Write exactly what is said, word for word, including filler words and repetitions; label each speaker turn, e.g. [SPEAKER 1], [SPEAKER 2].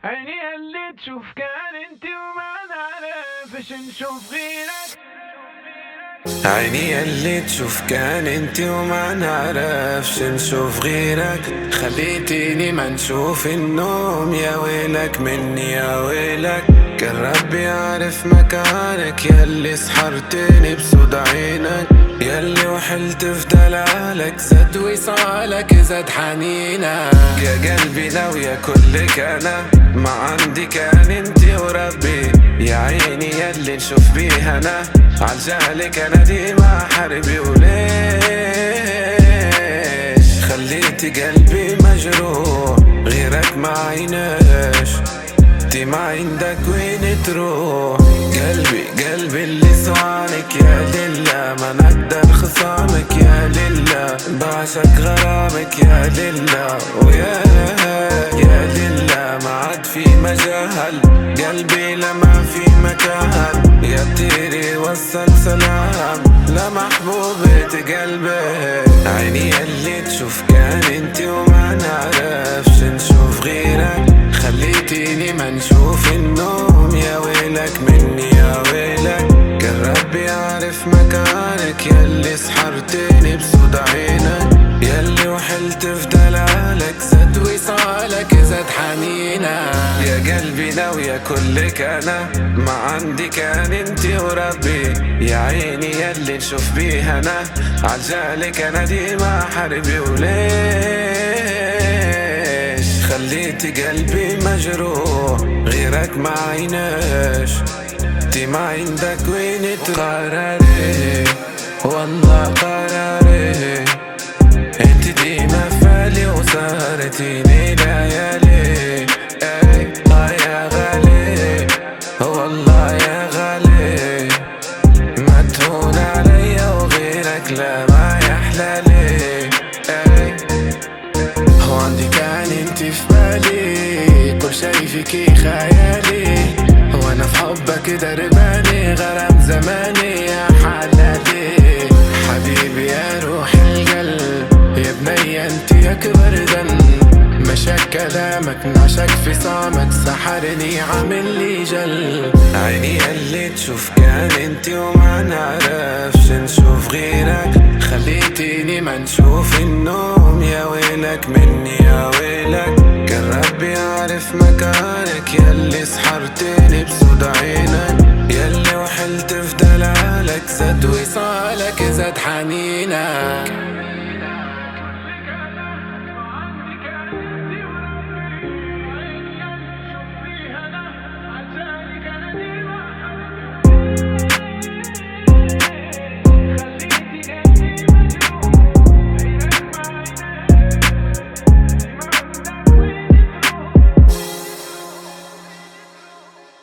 [SPEAKER 1] عيني اللي تشوف كان انت وما نعرفش نشوف غيرك.
[SPEAKER 2] عيني اللي تشوف كان انت وما نعرفش نشوف غيرك. خليتيني ما نشوف النوم، يا ويلك مني يا ويلك. كان ربي يعرف مكانك، ياللي سحرتني بسود عينك، ياللي وحلت في دلالك. زاد وصالك زاد حنينك، يا قلبي لو يا كلك انا ما عندي كان انتي وربي. يا عيني ياللي نشوف بيها انا عالجهلك انا ديما حربي. وليش خليتي قلبي مجروح، غيرك ما عيناش انتي ما عندك وين تروح. قلبي قلبي اللي سوانك يا لله، ما نقدر خصامك يا لله. بعشق غرامك يا لله، ويا يا لله ما عاد في مجال. قلبي لما في مكان، يا طيري وصل سلام لمحبوبة قلبي. عيني اللي تشوف كان انتي وما نعرفش نشوف غيرك. خليتيني ما نشوف النوم، يا ويلك مني يا ويلك. كان ربي يعرف مكانك، ياللي سحرتني بسود عينك، ياللي وحلت في دلالك. زاد وصالك زاد حنينك، يا قلبي لو يا كلك انا ما عندي كان انتي وربي. يا عيني ياللي نشوف بيها انا عالجالك انا ديما حربي. وليش خليتي قلبي مجروح، غيرك ما عيناش انتي ما عندك وين تقرري. والله قراري انت ديما فالي وسهرتيني ليالي. اي اه يا غالي والله يا غالي، ما تهون عليا وغيرك لا ما يحلالي. اي هو عندي كان انت في بالي، كل شي فيكي خيالي. وانا في حبك درباني، غرام زماني يا حلالي. حبيبي يا روح القلب، يا بني انت اكبر ذنب. مشاك كلامك نعشك في صامك، سحرني عامل لي جلب. عيني اللي تشوف كان انتي وما نعرفش نشوف غيرك. خليتيني ما نشوف النوم، يا ويلك مني يا ويلك. كان ربي يعرف مكانك، ياللي سحرتني بسود عينك، ياللي وحلت في دلالك. زاد وصالك زاد حنينك.